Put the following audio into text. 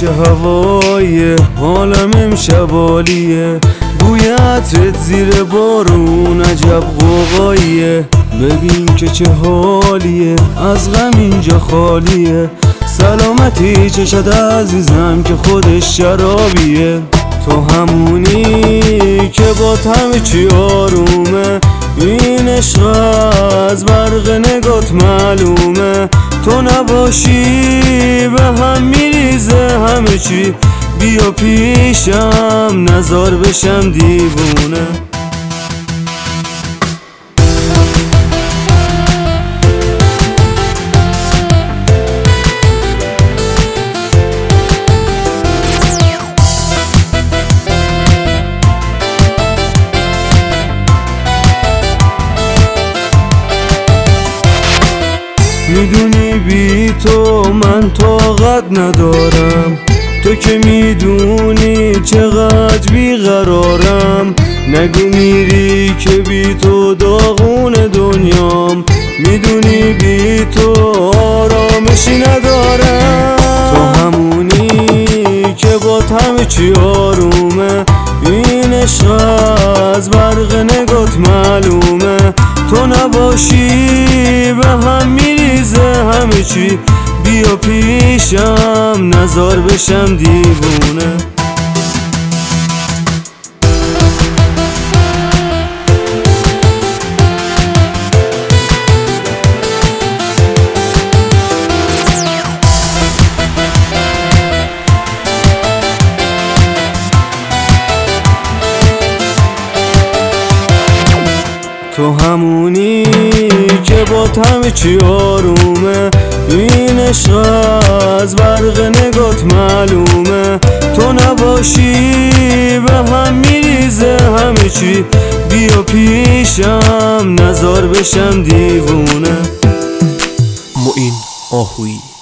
چه هواییه، حالم امشب عالیه، بوی عطرت زیر بارون عجب قوقاییه. ببین که چه حالیه، از غم اینجا خالیه، سلامتی چشد عزیزم که خودش شرابیه. تو همونی که با همه چی آرومه، این عشق از برق نگات معلومه. تو نباشی به هم میریزه همه چی، بیا پیشم نزار بشم دیوونه. میدونی بی تو من طاقت ندارم، تو که میدونی چقدر بیقرارم. نگو میری که بی تو داغون دنیام، میدونی بی تو آرامشی ندارم. تو همونی که با همه چی آرومه، این عشق از برق نگات معلومه. تو نباشی به هم میریزه همه چی، بیا پیشم نزار بشم دیوونه. تو همونی که با همه چی آرومه، این عشق از برق نگات معلومه. تو نباشی به هم میریزه همه چی، بیا پیشم نزار بشم دیوونه. معین آهویی.